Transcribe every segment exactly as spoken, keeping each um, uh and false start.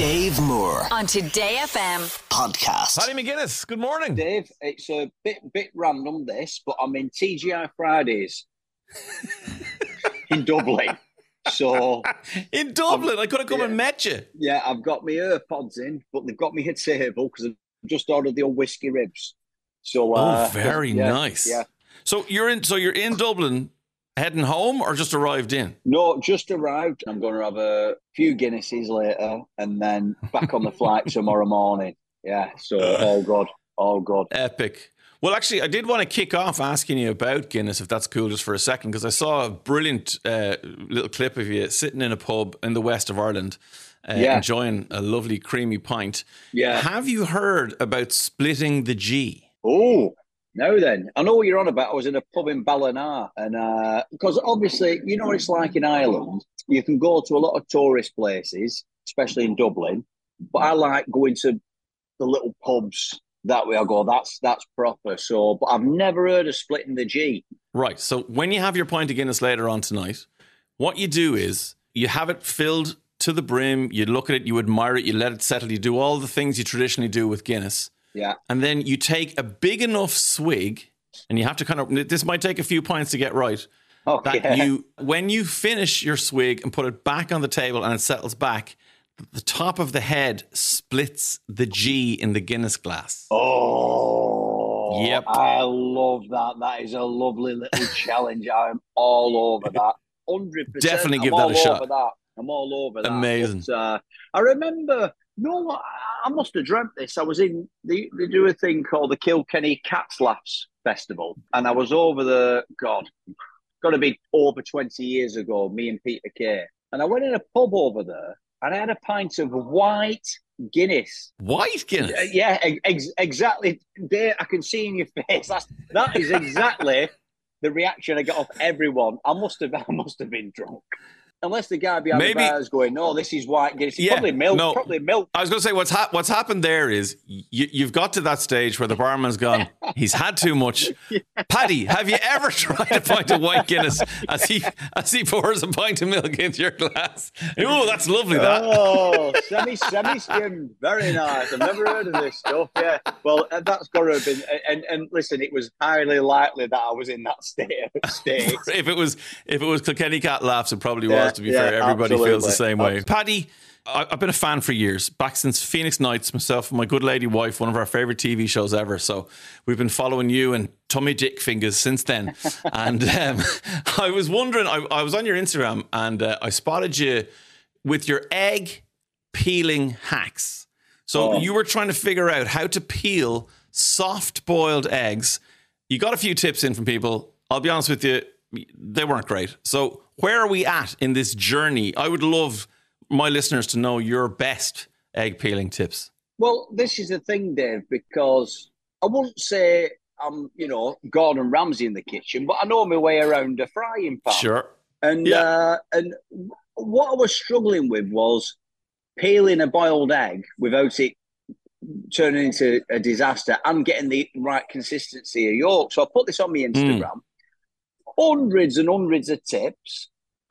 Dave Moore on Today F M podcast. Paddy McGuinness, good morning. Dave, it's a bit bit random this, but I'm in T G I Fridays in Dublin. So in Dublin, I'm, I could have come yeah, and met you. Yeah, I've got my AirPods in, but they've got me at table because I've just ordered the old whiskey ribs. So uh, oh, very yeah, nice. Yeah. So you're in. So you're in Dublin, heading home, or just arrived in? No, just arrived. I'm going to have a few Guinnesses later, and then back on the flight tomorrow morning. Yeah. So all good, all good. Epic. Well, actually, I did want to kick off asking you about Guinness, if that's cool, just for a second, because I saw a brilliant uh, little clip of you sitting in a pub in the west of Ireland, uh, yeah. enjoying a lovely creamy pint. Yeah. Have you heard about splitting the G? Oh, now then. I know what you're on about. I was in a pub in Ballina, and uh, because obviously, you know what it's like in Ireland. You can go to a lot of tourist places, especially in Dublin, but I like going to the little pubs. That way I go, that's that's proper. So, but I've never heard of splitting the G. Right. So when you have your pint of Guinness later on tonight, what you do is you have it filled to the brim, you look at it, you admire it, you let it settle, you do all the things you traditionally do with Guinness. Yeah. And then you take a big enough swig, and you have to kind of, this might take a few pints to get right. Okay. That you, when you finish your swig and put it back on the table and it settles back, the top of the head splits the G in the Guinness glass. Oh, yep. I love that. That is a lovely little challenge. I'm all over that. one hundred percent. Definitely give I'm that all a shot. Over that. I'm all over that. Amazing. But, uh, I remember, you know what? I must have dreamt this. I was in, they, they do a thing called the Kilkenny Cats Laughs Festival. And I was over the, God, got to be over twenty years ago, me and Peter Kay. And I went in a pub over there. And I had a pint of white Guinness. White Guinness? Uh, yeah, ex- exactly. There, I can see in your face. That's, that is exactly the reaction I got off everyone. I must have, I must have been drunk. Unless the guy behind Maybe, the bar is going, no, this is white Guinness. It's yeah, probably milk. No, probably milk. I was going to say, what's ha- what's happened there is you, you've got to that stage where the barman's gone, he's had too much. Yeah. Paddy, have you ever tried a pint of white Guinness as he as he pours a pint of milk into your glass? Oh, that's lovely, that. Oh, semi, semi-skim. Very nice. I've never heard of this stuff, yeah. Well, that's got to have been, and, and listen, it was highly likely that I was in that state. state. if it was if it was Kilkenny Cat Laughs, it probably yeah, was, to be yeah, fair. Everybody absolutely. feels the same way. Absolutely. Paddy, I, I've been a fan for years, back since Phoenix Nights, myself and my good lady wife, one of our favourite T V shows ever. So we've been following you and Tummy Dick Fingers since then. and um, I was wondering, I, I was on your Instagram and uh, I spotted you with your egg peeling hacks. So oh. you were trying to figure out how to peel soft boiled eggs. You got a few tips in from people. I'll be honest with you, they weren't great. So where are we at in this journey? I would love my listeners to know your best egg peeling tips. Well, this is the thing, Dave, because I wouldn't say I'm, you know, Gordon Ramsay in the kitchen, but I know my way around a frying pan. Sure. And yeah. uh, and what I was struggling with was peeling a boiled egg without it turning into a disaster and getting the right consistency of yolk. So I put this on my Instagram. Mm. Hundreds and hundreds of tips,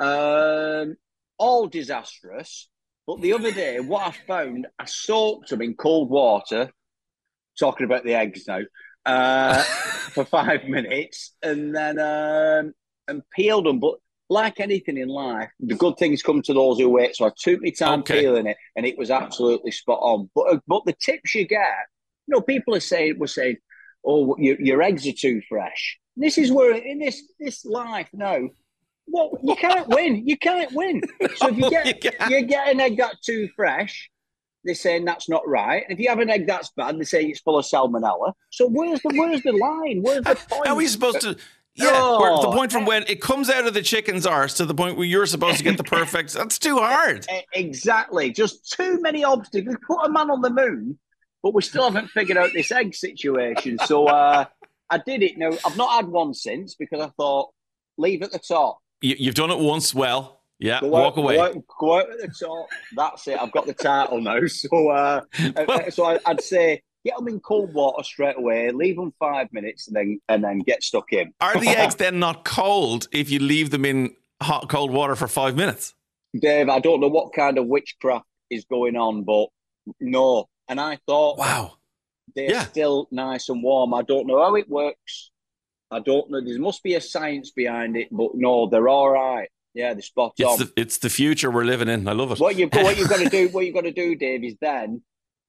um, all disastrous. But the other day, what I found, I soaked them in cold water, talking about the eggs now, uh, for five minutes, and then um, and peeled them. But like anything in life, the good things come to those who wait. So I took my time okay. peeling it, and it was absolutely spot on. But uh, but the tips you get, you know, people are saying, were saying, oh, your, your eggs are too fresh. This is where, in this this life now, well, you can't win. You can't win. So if you get you, you get an egg that's too fresh, they're saying that's not right. And if you have an egg that's bad, they say it's full of salmonella. So where's the where's the line? Where's the point? How are we supposed to? Yeah, oh, the point from when it comes out of the chicken's arse to the point where you're supposed to get the perfect. That's too hard. Exactly. Just too many obstacles. Put a man on the moon, but we still haven't figured out this egg situation. So. uh I did it. Now, I've not had one since because I thought, leave at the top. You, you've done it once well. Yeah, go walk out, away. Go out, go out at the top. That's it. I've got the title now. So uh, well, so I, I'd say get them in cold water straight away, leave them five minutes, and then and then get stuck in. Are the eggs then not cold if you leave them in hot, cold water for five minutes? Dave, I don't know what kind of witchcraft is going on, but no. And I thought, wow, they're yeah, still nice and warm. I don't know how it works. I don't know. There must be a science behind it, but no, they're all right. Yeah, they're spot it's on. the it's the future we're living in. I love it. What you've got, what you've got to do, what you've got to do, Dave, is then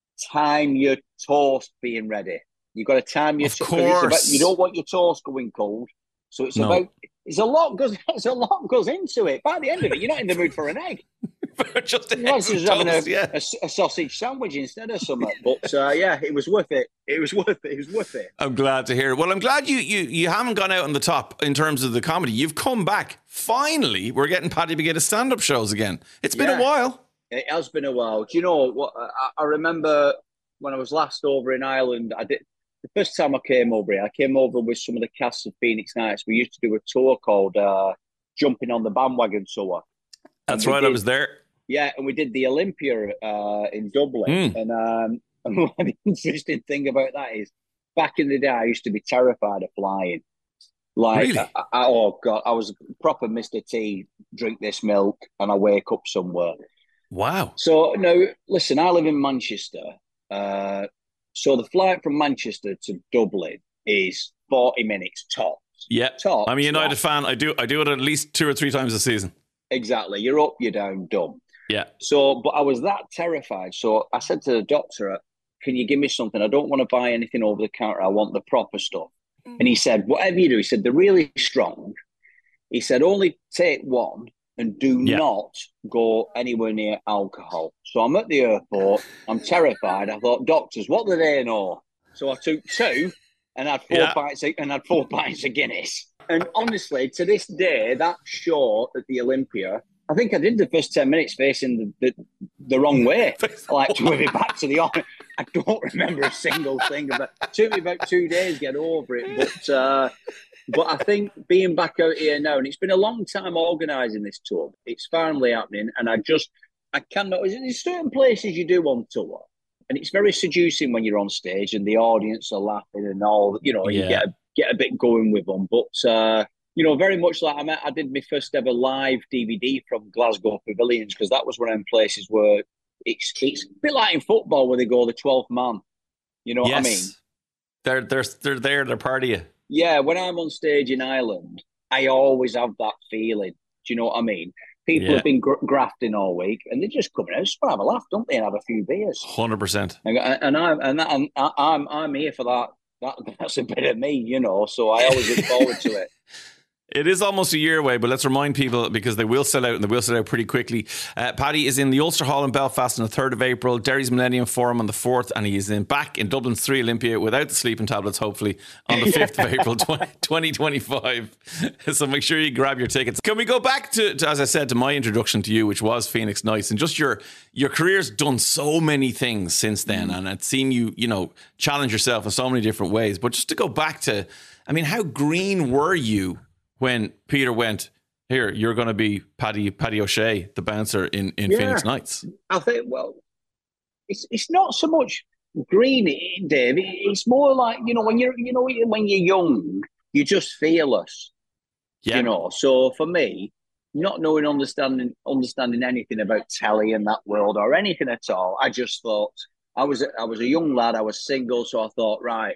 time your toast being ready. You've got to time your of toast. course, You don't want your toast going cold, so it's no. about. It's a lot goes. It's a lot goes into it. By the end of it, you're not in the mood for an egg. just You might just having a, yeah. a, a sausage sandwich instead of something. But uh, yeah, it was worth it. It was worth it. It was worth it. I'm glad to hear it. Well, I'm glad you you you haven't gone out on the top in terms of the comedy. You've come back. Finally, we're getting Paddy McGuinness stand-up shows again. It's been Yeah. a while. It has been a while. Do you know what? I, I remember when I was last over in Ireland. I did the first time I came over here. I came over with some of the cast of Phoenix Nights. We used to do a tour called uh, "Jumping on the Bandwagon Tour." That's And we right. did- I was there. Yeah, and we did the Olympia uh, in Dublin. Mm. And, um, and the interesting thing about that is, back in the day, I used to be terrified of flying. Like, Really? I, I, oh God, I was proper Mister T. Drink this milk, and I wake up somewhere. Wow. So now, listen, I live in Manchester. Uh, so the flight from Manchester to Dublin is forty minutes tops. Yeah. Tops. I'm a United right? fan. I do I do it at least two or three times a season. Exactly. You're up, you're down, done. Yeah. So, but I was that terrified. So I said to the doctor, "Can you give me something? I don't want to buy anything over the counter. I want the proper stuff." And he said, "Whatever you do," he said, "they're really strong." He said, "Only take one and do Yeah. not go anywhere near alcohol." So I'm at the airport. I'm terrified. I thought, doctors, what do they know? So I took two and had four Yeah. pints of, and had four pints of Guinness. And honestly, to this day, that show at the Olympia, I think I did the first ten minutes facing the the, the wrong way, like with it back to the office. I don't remember a single thing about. It took me about two days to get over it, but uh, but I think being back out here now, and it's been a long time organising this tour. It's finally happening, and I just I cannot. There's certain places you do on tour, and it's very seducing when you're on stage and the audience are laughing and all. You know, Yeah. you get a, get a bit going with them, but. Uh, You know, very much like I met, I did my first ever live D V D from Glasgow Pavilions, because that was one of them places where it's it's a bit like in football where they go the twelfth man. You know yes. what I mean? They're they're they're there. They're part of you. Yeah, when I'm on stage in Ireland, I always have that feeling. Do you know what I mean? People Yeah. have been gra- grafting all week, and they're just coming out just to have a laugh, don't they, and have a few beers. Hundred percent. And, and I'm and, that, and I- I'm I'm here for that. That that's a bit of me, you know. So I always look forward to it. It is almost a year away, but let's remind people, because they will sell out, and they will sell out pretty quickly. Uh, Paddy is in the Ulster Hall in Belfast on the third of April, Derry's Millennium Forum on the fourth, and he is in back in Dublin's Three Olympia without the sleeping tablets, hopefully, on the fifth of April twenty twenty-five. So make sure you grab your tickets. Can we go back to, to, as I said, to my introduction to you, which was Phoenix Nights, and just your your career's done so many things since then, and I've seen you, you know, challenge yourself in so many different ways. But just to go back to, I mean, how green were you when Peter went, "Here, you're going to be Paddy Paddy O'Shea, the bouncer in, in Yeah. Phoenix Nights"? I think, well, it's it's not so much green, Dave. It's more like, you know, when you're you know when you're young, you're just fearless. Yeah. You know. So for me, not knowing understanding understanding anything about telly and that world or anything at all, I just thought I was a, I was a young lad. I was single, so I thought, right,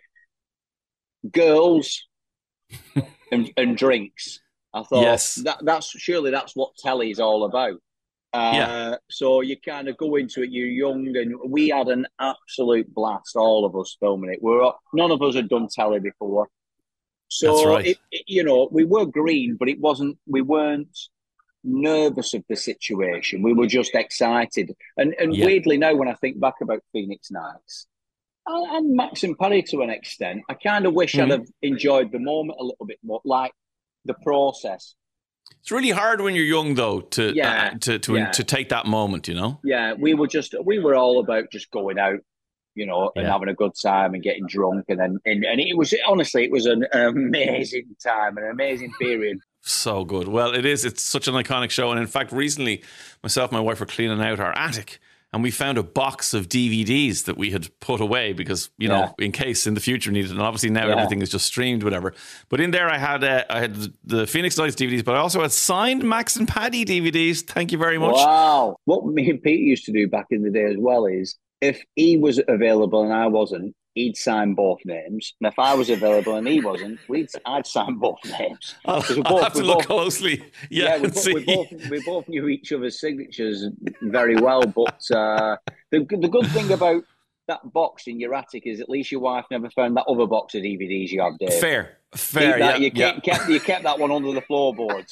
girls and, and drinks. I thought Yes. that that's surely that's what telly is all about. Uh, Yeah. So you kind of go into it. You're young, and we had an absolute blast. All of us filming it. We're none of us had done telly before, so That's right. it, it, you know we were green, but it wasn't. We weren't nervous of the situation. We were just excited. And and Yeah. weirdly now, when I think back about Phoenix Nights and, and Max and Paddy to an extent, I kind of wish Mhm. I'd have enjoyed the moment a little bit more, like the process. It's really hard when you're young, though, to Yeah, uh, to to, yeah. to take that moment, you know? Yeah, we were just we were all about just going out, you know, and Yeah. having a good time and getting drunk, and then and, and it was honestly it was an, an amazing time, an amazing period. So good. Well, it is. It's such an iconic show. And in fact, recently, myself and my wife were cleaning out our attic, and we found a box of D V Ds that we had put away because, you know, yeah. in case in the future needed. And obviously now yeah. everything is just streamed, whatever. But in there I had uh, I had the Phoenix Nights D V Ds, but I also had signed Max and Paddy D V Ds. Thank you very much. Wow. What me and Pete used to do back in the day as well is if he was available and I wasn't, he'd sign both names. And if I was available and he wasn't, we'd, I'd sign both names. I'll, both, I'll have to look both, closely. Yeah, yeah we, bo- we, both, we both knew each other's signatures very well. But uh, the, the good thing about that box in your attic is at least your wife never found that other box of D V Ds you have, Dave. Fair. Fair, yeah, you, yeah. Kept, kept, you kept that one under the floorboards.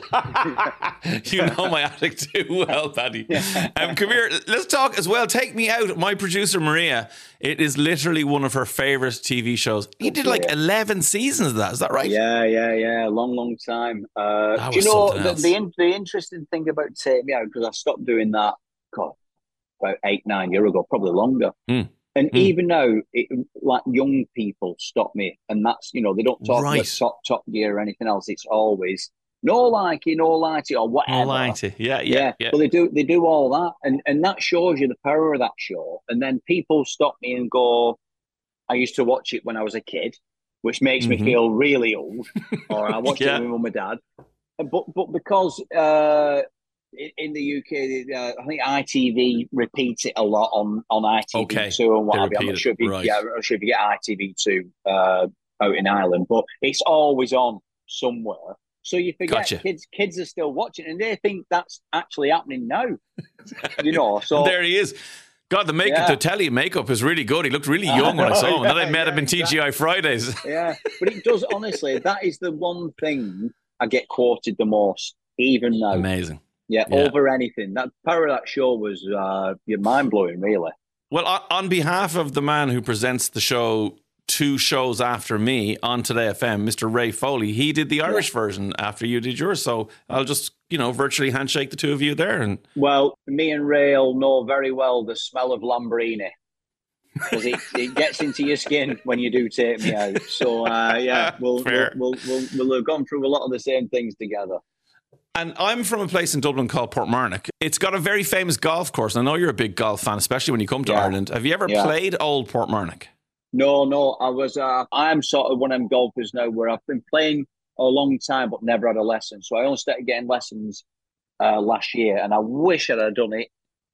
You know my attic too well, Paddy. Um, come here, let's talk as well. Take Me Out, my producer Maria. It is literally one of her favourite T V shows. You did like eleven seasons of that, is that right? Yeah, yeah, yeah. Long, long time. Uh, do you know the, the, the interesting thing about Take Me Out, because I stopped doing that, God, about eight, nine years ago, probably longer. Mm. And mm. even now, it, like young people stop me, and that's, you know, they don't talk right. about top, top gear or anything else. It's always no likey, no lighty, or whatever. No lighty, yeah, yeah, yeah. yeah. But they do, they do all that, and and that shows you the power of that show. And then people stop me and go, "I used to watch it when I was a kid," which makes mm-hmm. me feel really old. Or I watched yeah. it with mum and dad, but but because. Uh, In the U K, uh, I think I T V repeats it a lot on, on I T V okay. two and what have you. I'm not sure if you, right. yeah, I'm not sure if you get I T V two uh, out in Ireland, but it's always on somewhere. So you forget gotcha. kids kids are still watching, and they think that's actually happening now. You know, so there he is. God, the makeup, yeah. the telly makeup is really good. He looked really young when I saw him. And then I met yeah, him in T G I Fridays. Yeah, but it does, honestly, that is the one thing I get quoted the most, even now. Amazing. Yeah, yeah, over anything. That power of that show was uh, mind blowing, really. Well, on behalf of the man who presents the show two shows after me on Today F M, Mister Ray Foley, he did the Irish yeah. version after you did yours. So I'll just, you know, virtually handshake the two of you there. And well, me and Ray will know very well the smell of Lambrini, because it, it gets into your skin when you do Take Me Out. So uh, yeah, we'll, we'll, we'll we'll we'll have gone through a lot of the same things together. And I'm from a place in Dublin called Portmarnock. It's got a very famous golf course. And I know you're a big golf fan, especially when you come to yeah. Ireland. Have you ever yeah. played Old Portmarnock? No, no. I was. Uh, I'm sort of one of them golfers now where I've been playing a long time, but never had a lesson. So I only started getting lessons uh, last year, and I wish I'd have done it,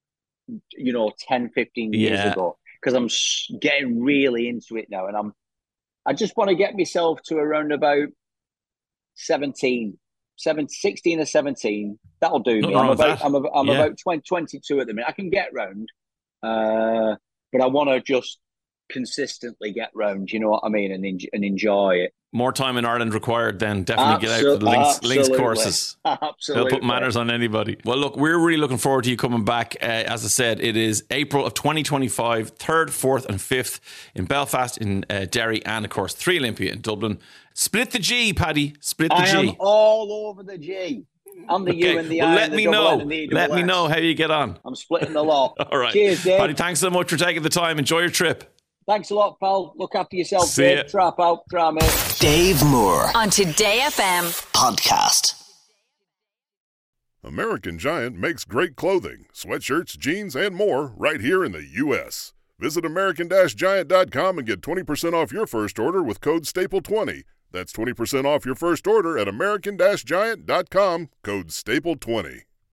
you know, ten, fifteen years yeah. ago, because I'm getting really into it now, and I'm. I just want to get myself to around about seventeen. Seven, sixteen or seventeen, that'll do me. I'm about, I'm, about, I'm yeah. about twenty, twenty-two at the minute. I can get round, uh, but I want to just consistently get round, you know what I mean, and, en- and enjoy it. More time in Ireland required then. Definitely Absol- get out to the links, links courses. Absolutely. They'll put manners on anybody. Well, look, we're really looking forward to you coming back. Uh, as I said, it is April of twenty twenty-five, third, fourth and fifth in Belfast, in uh, Derry, and of course, Three Olympia in Dublin. Split the G, Paddy. Split the I G. I am all over the G. I'm the okay. U and the well, I let and the me double know. and the Let me S. know how you get on. I'm splitting the lot. All right. Cheers, Dave. Paddy, thanks so much for taking the time. Enjoy your trip. Thanks a lot, pal. Look after yourself, See Dave. ya. Trap out, try, mate. Dave Moore on Today F M podcast. American Giant makes great clothing, sweatshirts, jeans, and more right here in the U S Visit American Giant dot com and get twenty percent off your first order with code staple twenty. That's twenty percent off your first order at American Giant dot com, code staple twenty.